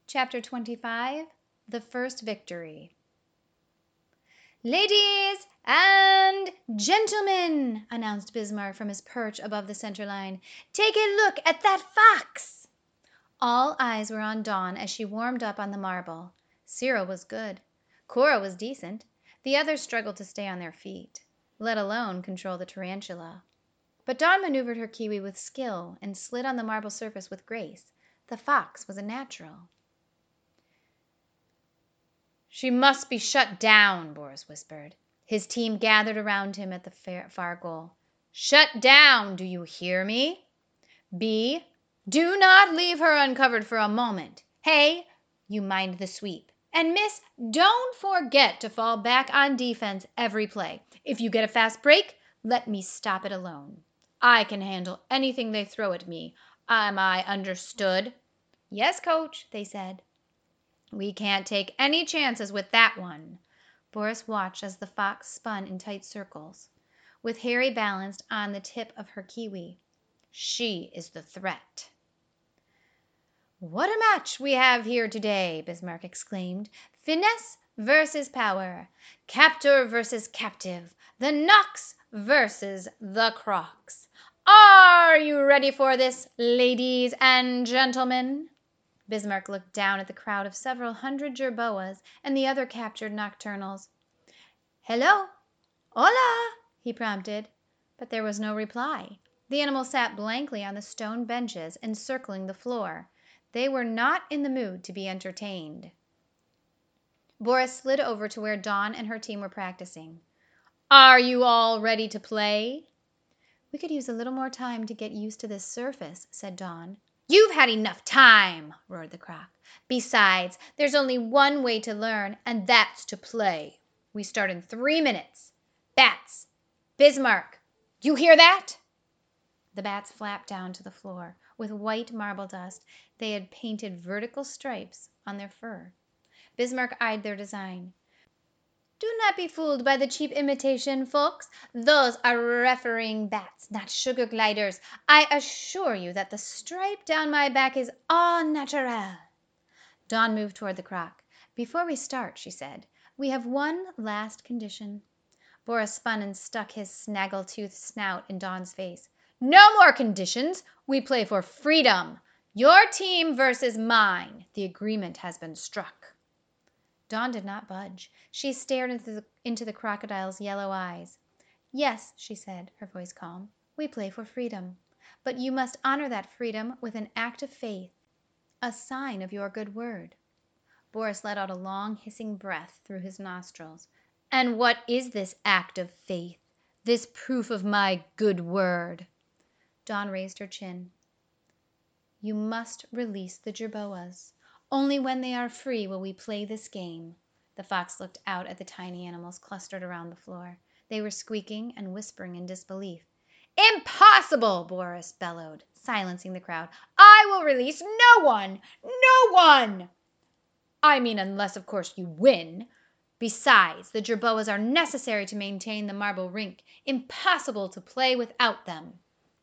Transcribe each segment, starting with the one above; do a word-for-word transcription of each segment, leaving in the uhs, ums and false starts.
Chapter twenty-five. The First Victory. "Ladies and gentlemen," announced Bismarck from his perch above the center line, "take a look at that fox!" All eyes were on Dawn as she warmed up on the marble. Cyril was good. Cora was decent. The others struggled to stay on their feet, let alone control the tarantula. But Dawn maneuvered her kiwi with skill and slid on the marble surface with grace. The fox was a natural. "She must be shut down," Boris whispered. His team gathered around him at the far goal. "Shut down, do you hear me? B, do not leave her uncovered for a moment. Hey, you mind the sweep. And Miss, don't forget to fall back on defense every play. If you get a fast break, let me stop it alone. I can handle anything they throw at me. Am I understood?" "Yes, coach," they said. "We can't take any chances with that one." Boris watched as the fox spun in tight circles, with Harry balanced on the tip of her kiwi. "She is the threat." "What a match we have here today!" Bismarck exclaimed. "Finesse versus power. Captor versus captive. The knocks versus the crocks. Are you ready for this, ladies and gentlemen?" Bismarck looked down at the crowd of several hundred jerboas and the other captured nocturnals. "Hello! Hola!" he prompted. But there was no reply. The animals sat blankly on the stone benches encircling the floor. They were not in the mood to be entertained. Boris slid over to where Dawn and her team were practicing. "Are you all ready to play?" "We could use a little more time to get used to this surface," said Dawn. "You've had enough time," roared the croc. "Besides, there's only one way to learn, and that's to play. We start in three minutes. Bats! Bismarck! You hear that?" The bats flapped down to the floor. With white marble dust, they had painted vertical stripes on their fur. Bismarck eyed their design. "Do not be fooled by the cheap imitation, folks. Those are refereeing bats, not sugar gliders. I assure you that the stripe down my back is au naturel." Dawn moved toward the croc. "Before we start," she said, "we have one last condition." Boris spun and stuck his snaggle-toothed snout in Dawn's face. "No more conditions. We play for freedom. Your team versus mine. The agreement has been struck." Dawn did not budge. She stared into the, into the crocodile's yellow eyes. "Yes," she said, her voice calm, "we play for freedom. But you must honor that freedom with an act of faith, a sign of your good word." Boris let out a long, hissing breath through his nostrils. "And what is this act of faith? This proof of my good word?" Dawn raised her chin. "You must release the jerboas. Only when they are free will we play this game." The fox looked out at the tiny animals clustered around the floor. They were squeaking and whispering in disbelief. "Impossible!" Boris bellowed, silencing the crowd. "I will release no one! No one! I mean, unless, of course, you win. Besides, the jerboas are necessary to maintain the marble rink. Impossible to play without them."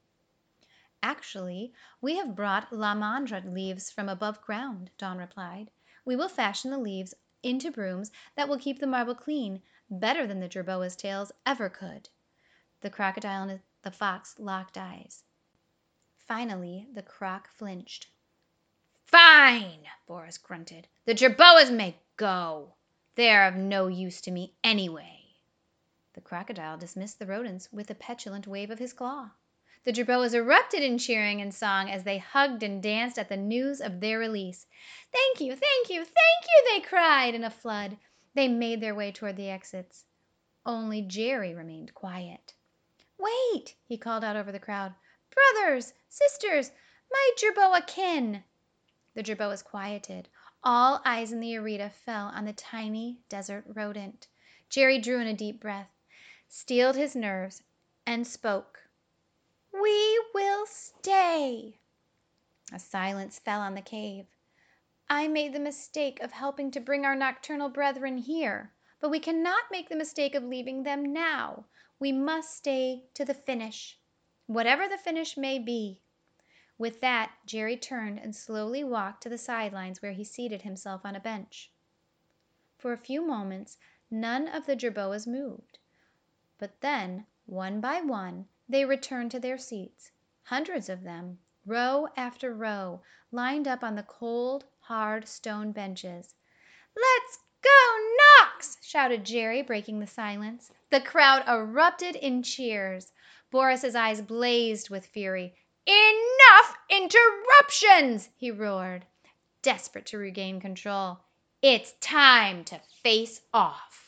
"Actually, we have brought lamandra leaves from above ground," Dawn replied. "We will fashion the leaves into brooms that will keep the marble clean, better than the jerboas' tails ever could." The crocodile and the fox locked eyes. Finally, the croc flinched. "Fine!" Boris grunted. "The jerboas may go. They are of no use to me anyway." The crocodile dismissed the rodents with a petulant wave of his claw. The jerboas erupted in cheering and song as they hugged and danced at the news of their release. "Thank you, thank you, thank you!" they cried in a flood. They made their way toward the exits. Only Jerry remained quiet. "Wait!" he called out over the crowd. "Brothers, sisters, my jerboa kin!" The jerboas quieted. All eyes in the arena fell on the tiny desert rodent. Jerry drew in a deep breath, steeled his nerves, and spoke. "We will stay." A silence fell on the cave. "I made the mistake of helping to bring our nocturnal brethren here, but we cannot make the mistake of leaving them now. We must stay to the finish, whatever the finish may be. With that, Jerry turned and slowly walked to the sidelines where he seated himself on a bench. For a few moments none of the Jerboas moved, but then, one by one, they returned to their seats, hundreds of them, row after row, lined up on the cold, hard stone benches. "Let's go Knox!" shouted Jerry, breaking the silence. The crowd erupted in cheers. Boris's eyes blazed with fury. "Enough interruptions!" he roared, desperate to regain control. "It's time to face off!"